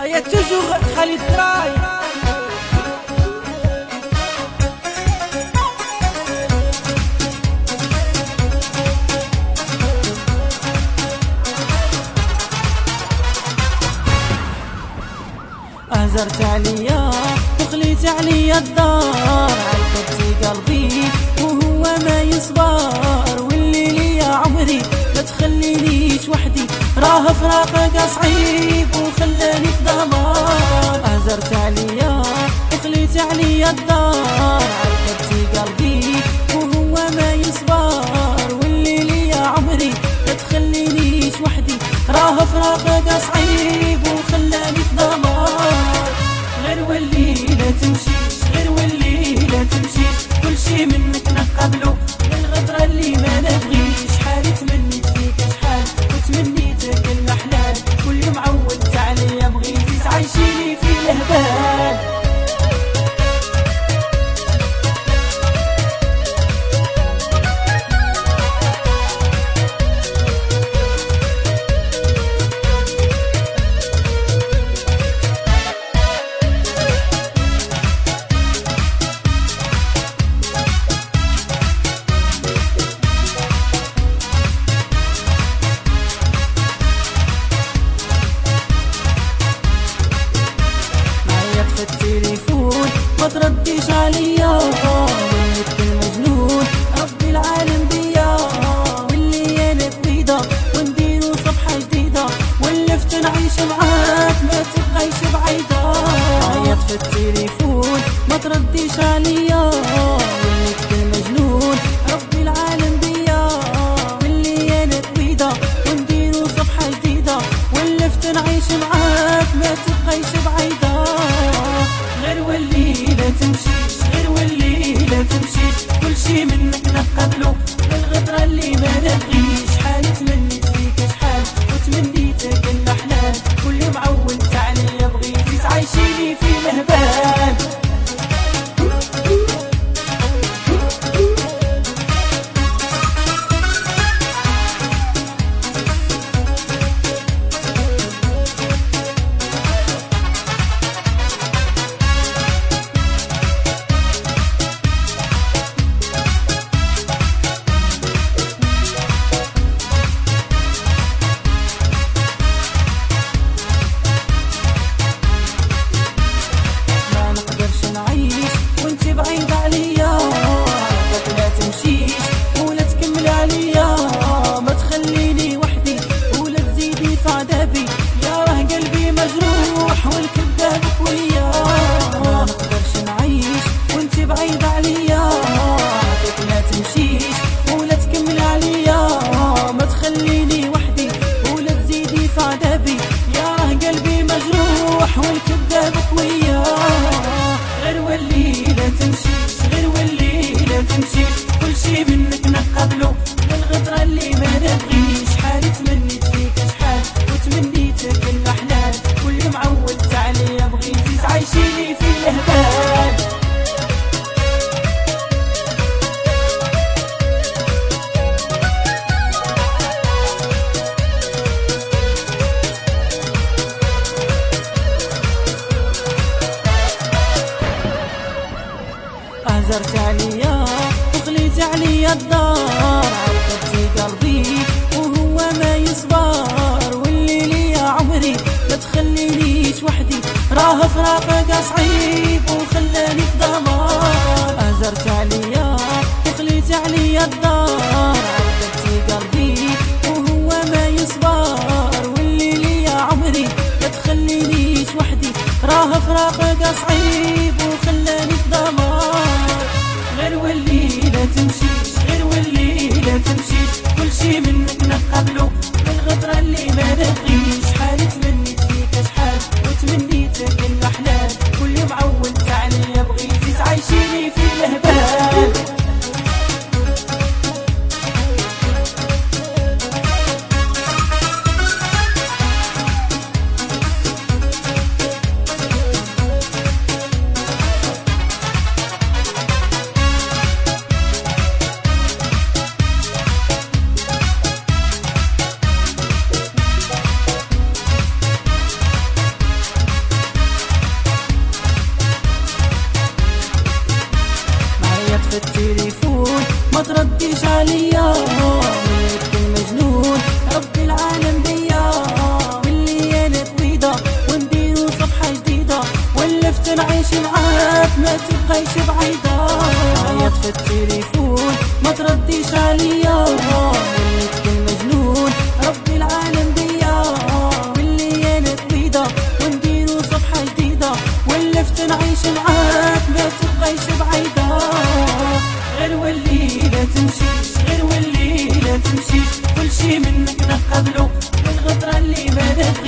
يا توجور خالد دراي. أهزرت عليا وخليت عليا الدار، عذبتي قلبي وهو ما يصبر، والليل يا عمري ما تخلينيش وحدي، راه فراقك صعيب وخلاني في دمار. أهزرت عليا وخليت عليا الدار، عذبتي قلبي وهو ما يصبر، والليل يا عمري ما تخلينيش وحدي، راه فراقك صعيب وخلاني في دمار. غير واللي لا تمشيش، غير واللي لا تمشيش، كل شي منك نقبلو، الغدرة اللي ما نبغيش، حالي تمنيت فيك شحال وتمنيتك الأحلام، كل يوم عودت عليا بغيتي تعيشيني في الهبال. التليفون ما ترديش عليا، وليت المجنون ربي العالم بيا، واللي انا بعيدة ونديرو صفحة جديدة، ولفت نعيش معاك ما تبقايش بعيدة. عيط في التليفون ما ترديش عليا، وليت المجنون ربي العالم بيا، واللي انا بعيدة ونديرو صفحة جديدة، ولفت نعيش معاك ما تبقايش بعيدة. غير واللي لا تمشيش، غير واللي لا تمشيش، كل شي منك نقبلو، الغدرة اللي ما نبغيش، حالي تمنيت فيك شحال وتمنيتك الأحلام، كل يوم عودت عليا بغيتي تعيشيني في الهبال. بعيد عليا عافاك لا تمشيش ولا تكمل عليا، ما تخليني وحدي ولا تزيدي في عذابي، يا راه قلبي مجروح والكذاب قوية، ما نقدرش نعيش وانت بعيد عليا، عافاك لا تمشيش ولا تكمل عليا، ما تخليني وحدي ولا تزيدي في عذابي، يا راه قلبي مجروح والكذاب قوية. غير واللي لا تمشيش، غير واللي لا تمشيش، كل شي منك نقبلو، الغدرة اللي ما نبغيش، حالي تمنيت فيك شحال وتمنيتك الأحلام، كل يوم عودت عليا بغيتي تعيشيني في الهبال. أهزرت عليا وخليت عليا الدار، عذبتي قلبي وهو ما يصبر، والليل يا عمري ما تخلينيش وحدي، راه فراقك صعيب وخلاني في دمار. أهزرت عليا وخليت عليا الدار، عذبتي قلبي وهو ما يصبر، والليل يا عمري ما تخلينيش وحدي، راه فراقك صعيب وخلاني في دمار. غير واللي لا تمشيش، غير واللي لا تمشيش، كل شي منك نقبلو، الغدرة اللي ما نبغيش، حالي تمنيت فيك شحال وتمنيتك الأحلام، كل يوم عودت عليا بغيتي تعيشيني في الهبال. تبغي